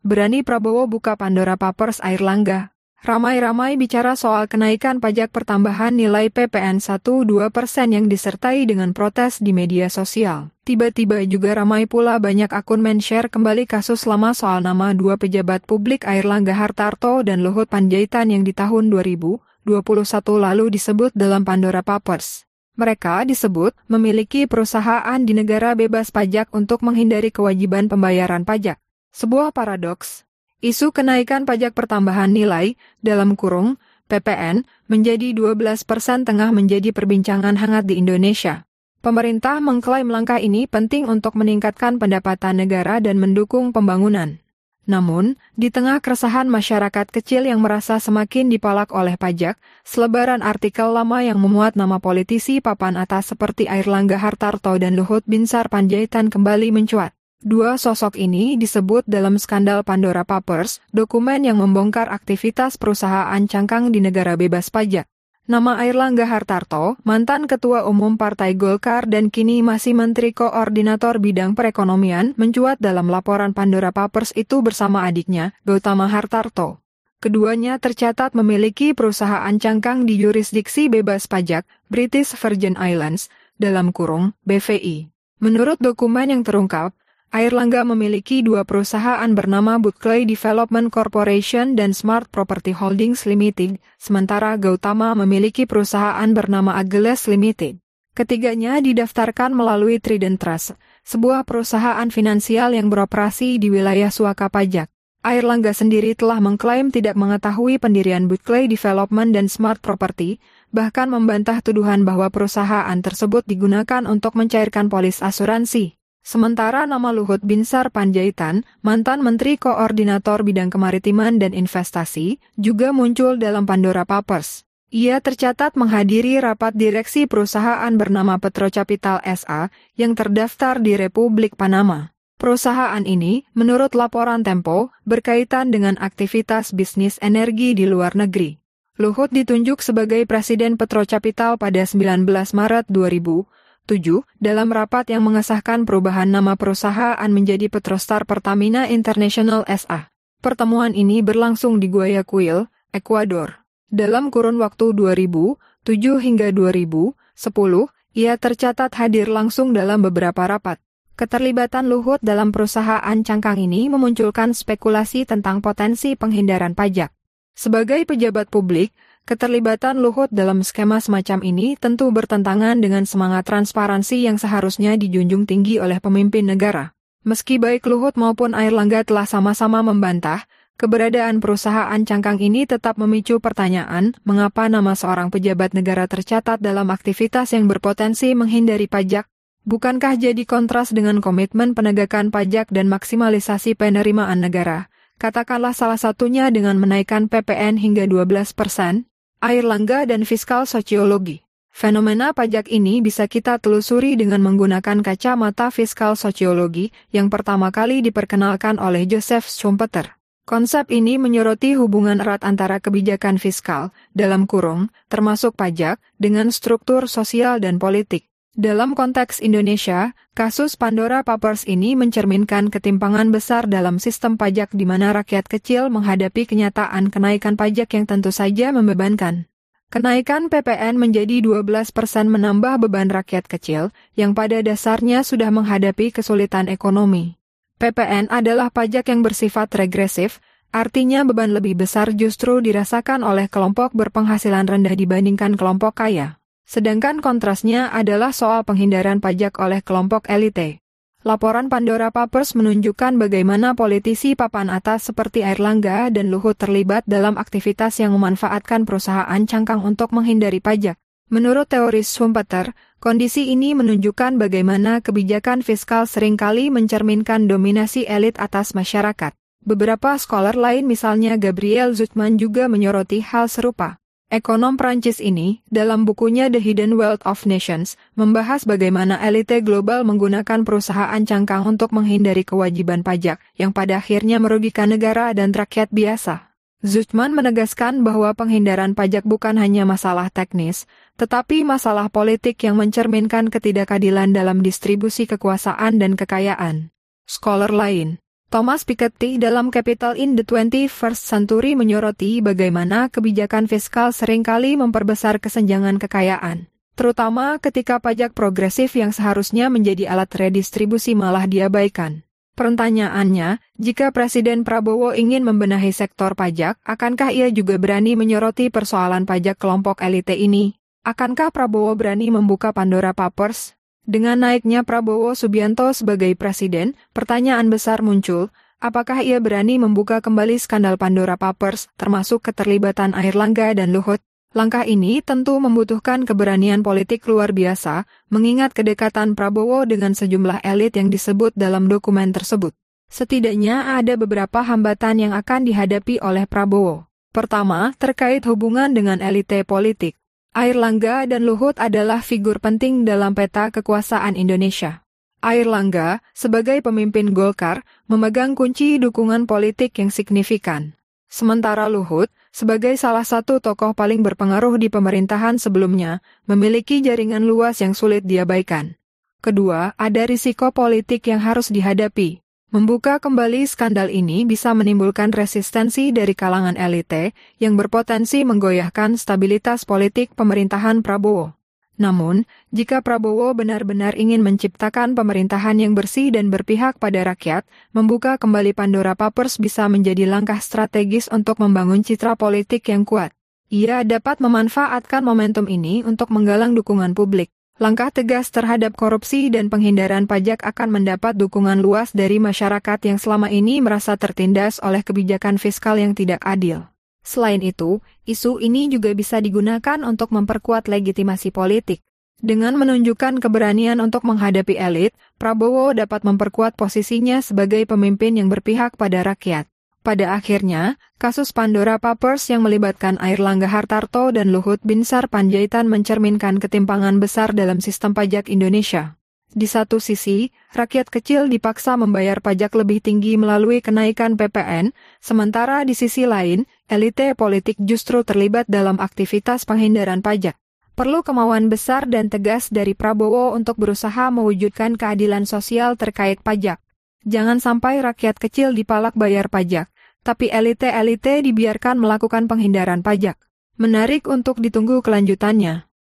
Berani Prabowo buka Pandora Papers Airlangga. Ramai-ramai bicara soal kenaikan pajak pertambahan nilai PPN 1-2% yang disertai dengan protes di media sosial. Tiba-tiba juga ramai pula banyak akun men-share kembali kasus lama soal nama dua pejabat publik Airlangga Hartarto dan Luhut Panjaitan yang di tahun 2021 lalu disebut dalam Pandora Papers. Mereka disebut memiliki perusahaan di negara bebas pajak untuk menghindari kewajiban pembayaran pajak. Sebuah paradoks. Isu kenaikan pajak pertambahan nilai, dalam kurung, PPN, menjadi 12% tengah menjadi perbincangan hangat di Indonesia. Pemerintah mengklaim langkah ini penting untuk meningkatkan pendapatan negara dan mendukung pembangunan. Namun, di tengah keresahan masyarakat kecil yang merasa semakin dipalak oleh pajak, selebaran artikel lama yang memuat nama politisi papan atas seperti Airlangga Hartarto dan Luhut Binsar Panjaitan kembali mencuat. Dua sosok ini disebut dalam skandal Pandora Papers, dokumen yang membongkar aktivitas perusahaan cangkang di negara bebas pajak. Nama Airlangga Hartarto, mantan Ketua Umum Partai Golkar dan kini masih Menteri Koordinator Bidang Perekonomian, mencuat dalam laporan Pandora Papers itu bersama adiknya, Gautama Hartarto. Keduanya tercatat memiliki perusahaan cangkang di jurisdiksi bebas pajak, British Virgin Islands, dalam kurung, BVI. Menurut dokumen yang terungkap, Airlangga memiliki dua perusahaan bernama Buckley Development Corporation dan Smart Property Holdings Limited, sementara Gautama memiliki perusahaan bernama Ageles Limited. Ketiganya didaftarkan melalui Trident Trust, sebuah perusahaan finansial yang beroperasi di wilayah suaka pajak. Airlangga sendiri telah mengklaim tidak mengetahui pendirian Buckley Development dan Smart Property, bahkan membantah tuduhan bahwa perusahaan tersebut digunakan untuk mencairkan polis asuransi. Sementara nama Luhut Binsar Panjaitan, mantan Menteri Koordinator Bidang Kemaritiman dan Investasi, juga muncul dalam Pandora Papers. Ia tercatat menghadiri rapat direksi perusahaan bernama Petrocapital SA yang terdaftar di Republik Panama. Perusahaan ini, menurut laporan Tempo, berkaitan dengan aktivitas bisnis energi di luar negeri. Luhut ditunjuk sebagai Presiden Petrocapital pada 19 Maret 2007 dalam rapat yang mengesahkan perubahan nama perusahaan menjadi Petrostar Pertamina International SA. Pertemuan ini berlangsung di Guayaquil, Ekuador. Dalam kurun waktu 2007 hingga 2010, ia tercatat hadir langsung dalam beberapa rapat. Keterlibatan Luhut dalam perusahaan cangkang ini memunculkan spekulasi tentang potensi penghindaran pajak. Sebagai pejabat publik, keterlibatan Luhut dalam skema semacam ini tentu bertentangan dengan semangat transparansi yang seharusnya dijunjung tinggi oleh pemimpin negara. Meski baik Luhut maupun Airlangga telah sama-sama membantah, keberadaan perusahaan cangkang ini tetap memicu pertanyaan mengapa nama seorang pejabat negara tercatat dalam aktivitas yang berpotensi menghindari pajak. Bukankah jadi kontras dengan komitmen penegakan pajak dan maksimalisasi penerimaan negara? Katakanlah salah satunya dengan menaikkan PPN hingga 12%. Airlangga dan fiskal sosiologi. Fenomena pajak ini bisa kita telusuri dengan menggunakan kacamata fiskal sosiologi yang pertama kali diperkenalkan oleh Joseph Schumpeter. Konsep ini menyoroti hubungan erat antara kebijakan fiskal, dalam kurung, termasuk pajak, dengan struktur sosial dan politik. Dalam konteks Indonesia, kasus Pandora Papers ini mencerminkan ketimpangan besar dalam sistem pajak di mana rakyat kecil menghadapi kenyataan kenaikan pajak yang tentu saja membebankan. Kenaikan PPN menjadi 12% menambah beban rakyat kecil, yang pada dasarnya sudah menghadapi kesulitan ekonomi. PPN adalah pajak yang bersifat regresif, artinya beban lebih besar justru dirasakan oleh kelompok berpenghasilan rendah dibandingkan kelompok kaya. Sedangkan kontrasnya adalah soal penghindaran pajak oleh kelompok elite. Laporan Pandora Papers menunjukkan bagaimana politisi papan atas seperti Airlangga dan Luhut terlibat dalam aktivitas yang memanfaatkan perusahaan cangkang untuk menghindari pajak. Menurut teoris Schumpeter, kondisi ini menunjukkan bagaimana kebijakan fiskal seringkali mencerminkan dominasi elit atas masyarakat. Beberapa scholar lain misalnya Gabriel Zucman juga menyoroti hal serupa. Ekonom Prancis ini, dalam bukunya The Hidden Wealth of Nations, membahas bagaimana elite global menggunakan perusahaan cangkang untuk menghindari kewajiban pajak, yang pada akhirnya merugikan negara dan rakyat biasa. Zucman menegaskan bahwa penghindaran pajak bukan hanya masalah teknis, tetapi masalah politik yang mencerminkan ketidakadilan dalam distribusi kekuasaan dan kekayaan. Scholar lain, Thomas Piketty dalam Capital in the 21st Century menyoroti bagaimana kebijakan fiskal seringkali memperbesar kesenjangan kekayaan, terutama ketika pajak progresif yang seharusnya menjadi alat redistribusi malah diabaikan. Pertanyaannya, jika Presiden Prabowo ingin membenahi sektor pajak, akankah ia juga berani menyoroti persoalan pajak kelompok elite ini? Akankah Prabowo berani membuka Pandora Papers? Dengan naiknya Prabowo Subianto sebagai presiden, pertanyaan besar muncul, apakah ia berani membuka kembali skandal Pandora Papers, termasuk keterlibatan Airlangga dan Luhut? Langkah ini tentu membutuhkan keberanian politik luar biasa, mengingat kedekatan Prabowo dengan sejumlah elit yang disebut dalam dokumen tersebut. Setidaknya ada beberapa hambatan yang akan dihadapi oleh Prabowo. Pertama, terkait hubungan dengan elite politik. Airlangga dan Luhut adalah figur penting dalam peta kekuasaan Indonesia. Airlangga, sebagai pemimpin Golkar, memegang kunci dukungan politik yang signifikan. Sementara Luhut, sebagai salah satu tokoh paling berpengaruh di pemerintahan sebelumnya, memiliki jaringan luas yang sulit diabaikan. Kedua, ada risiko politik yang harus dihadapi. Membuka kembali skandal ini bisa menimbulkan resistensi dari kalangan elite yang berpotensi menggoyahkan stabilitas politik pemerintahan Prabowo. Namun, jika Prabowo benar-benar ingin menciptakan pemerintahan yang bersih dan berpihak pada rakyat, membuka kembali Pandora Papers bisa menjadi langkah strategis untuk membangun citra politik yang kuat. Ia dapat memanfaatkan momentum ini untuk menggalang dukungan publik. Langkah tegas terhadap korupsi dan penghindaran pajak akan mendapat dukungan luas dari masyarakat yang selama ini merasa tertindas oleh kebijakan fiskal yang tidak adil. Selain itu, isu ini juga bisa digunakan untuk memperkuat legitimasi politik. Dengan menunjukkan keberanian untuk menghadapi elit, Prabowo dapat memperkuat posisinya sebagai pemimpin yang berpihak pada rakyat. Pada akhirnya, kasus Pandora Papers yang melibatkan Airlangga Hartarto dan Luhut Binsar Panjaitan mencerminkan ketimpangan besar dalam sistem pajak Indonesia. Di satu sisi, rakyat kecil dipaksa membayar pajak lebih tinggi melalui kenaikan PPN, sementara di sisi lain, elite politik justru terlibat dalam aktivitas penghindaran pajak. Perlu kemauan besar dan tegas dari Prabowo untuk berusaha mewujudkan keadilan sosial terkait pajak. Jangan sampai rakyat kecil dipalak bayar pajak, tapi elite-elite dibiarkan melakukan penghindaran pajak. Menarik untuk ditunggu kelanjutannya.